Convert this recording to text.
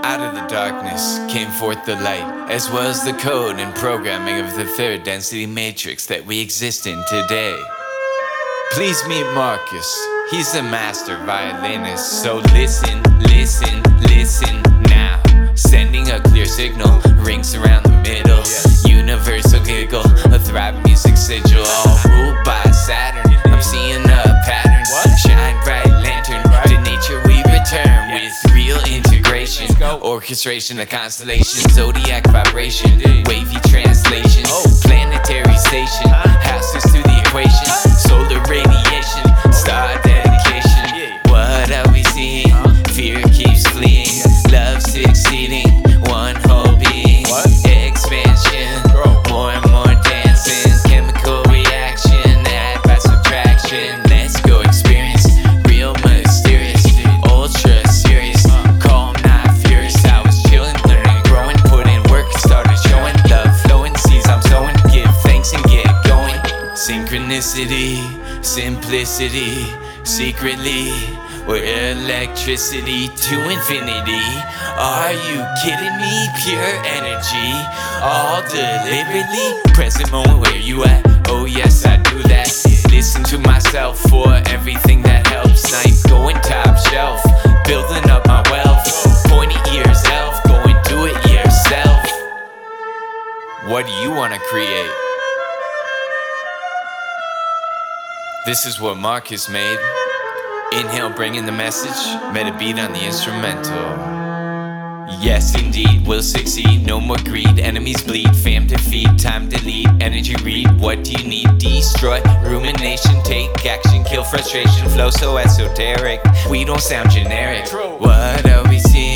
Out of the darkness came forth the light, as well as the code and programming of the third density matrix that we exist in today. Please meet Marcus. He's the master violinist, so listen, listen, listen now. Sending a clear signal, rings around the middle. Universal giggle, a thriving music sigil, all ruled by Saturn. I'm seeing a pattern. Shine bright lantern, to nature we return with real integration. Orchestration of constellations, zodiac vibration, wavy translation, planetary station, houses to the equation, solar radiation, star dedication. What are we seeing? Fear keeps fleeing, love succeeding, one whole being, expansion, more and more dancing, chemical reaction, add by subtraction. Let's go experience, real mysterious, ultra serious, calm not furious. I was chilling, learning, growing, put in work and started showing love, flowing, seeds I'm sowing, give thanks and get going. Synchronicity, simplicity, secretly we're electricity to infinity. Are you kidding me? Pure energy, all deliberately. Present moment, where you at? Oh yes, I do that. Listen to myself for everything that helps. Night going top shelf, building up my wealth. Pointy ears, elf, go and do it yourself. What do you want to create? This is what Marcus made. Inhale, bringing the message, meta beat on the instrumental. Yes, indeed, we'll succeed, no more greed. Enemies bleed, fam defeat, time delete. Energy read, what do you need? Destroy, rumination, take action. Kill frustration, flow so esoteric. We don't sound generic. What are we seeing?